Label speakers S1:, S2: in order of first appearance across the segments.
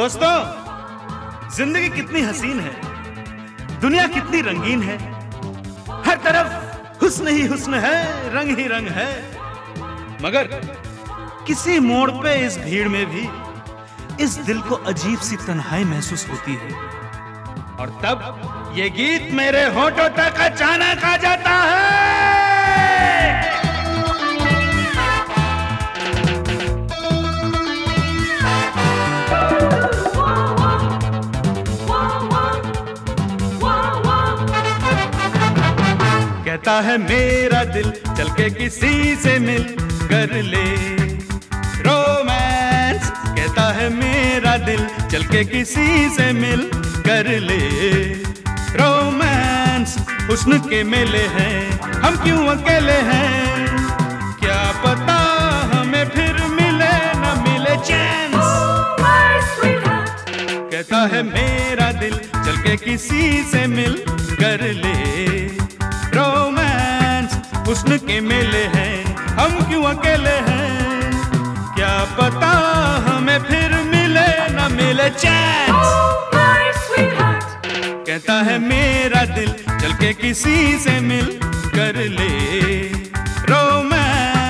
S1: दोस्तों, जिंदगी कितनी हसीन है, दुनिया कितनी रंगीन है, हर तरफ हुस्न ही हुस्न है, रंग ही रंग है। मगर किसी मोड़ पे इस भीड़ में भी इस दिल को अजीब सी तन्हाई महसूस होती है, और तब ये गीत मेरे होठों तक अचानक आ जाता है। कहता है मेरा दिल चल के किसी से मिल कर ले रोमांस। कहता है मेरा दिल चल के किसी से मिल कर ले रोमांस। हुस्न के मेले हैं, हम क्यों अकेले हैं, क्या पता हमें फिर मिले न मिले चांस। कहता है मेरा दिल चल के किसी से मिल कर ले रोमांस। हुस्न के मेले हैं, हम क्यों अकेले हैं, क्या पता हमें फिर मिले न मिले चांस। कहता है मेरा दिल चल के किसी से मिल कर ले romance.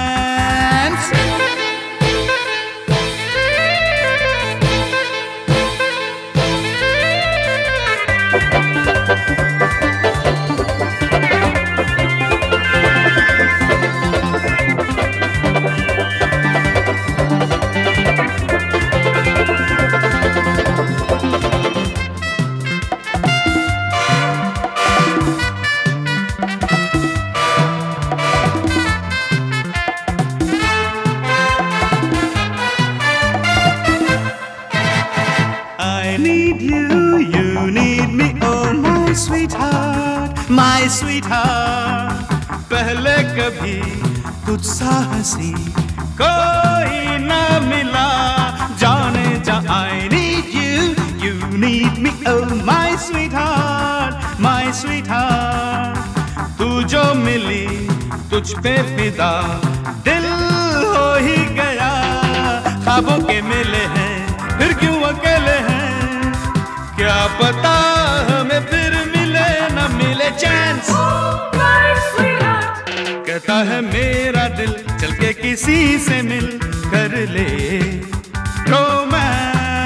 S1: You need me, oh my sweetheart, my sweetheart। पहले कभी तुझसा हंसी कोई ना मिला, जाने जा I need you, you need me, oh my sweetheart, my sweetheart। तू जो मिली तुझ पे फिदा दिल हो ही गया, ख्वाबों के मेले हैं फिर क्यों अकेले हैं, क्या पता हमें फिर मिले न मिले चांस। कहता है मेरा दिल चल के किसी से मिल कर ले romance.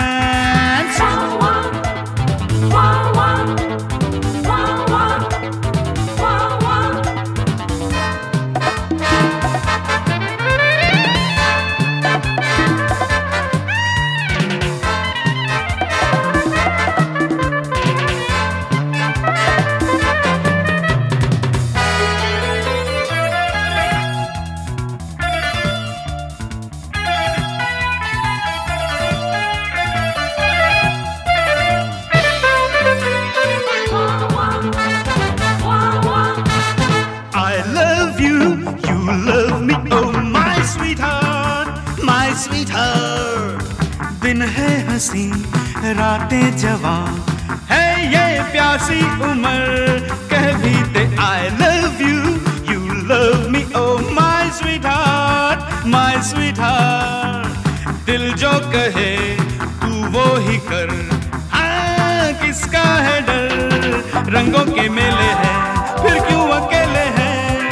S1: Love me, oh my sweetheart, my sweetheart। दिन है हंसी रातें जवां है ये प्यासी उम्र, कह भी दे I love you, you love me, oh my sweetheart, my sweetheart। दिल जो कहे तू वो ही कर, हाँ किसका है डर, रंगों के मेले हैं फिर क्यों अकेले हैं,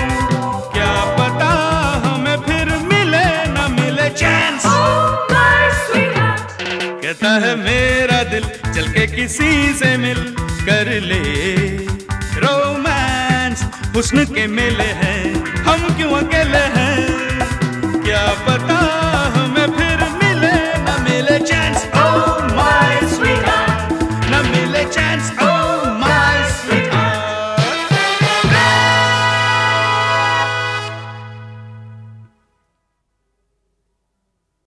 S1: कहता है मेरा दिल चल के किसी से मिल कर ले रोमांस। हुस्न के मेले हैं, हम क्यों अकेले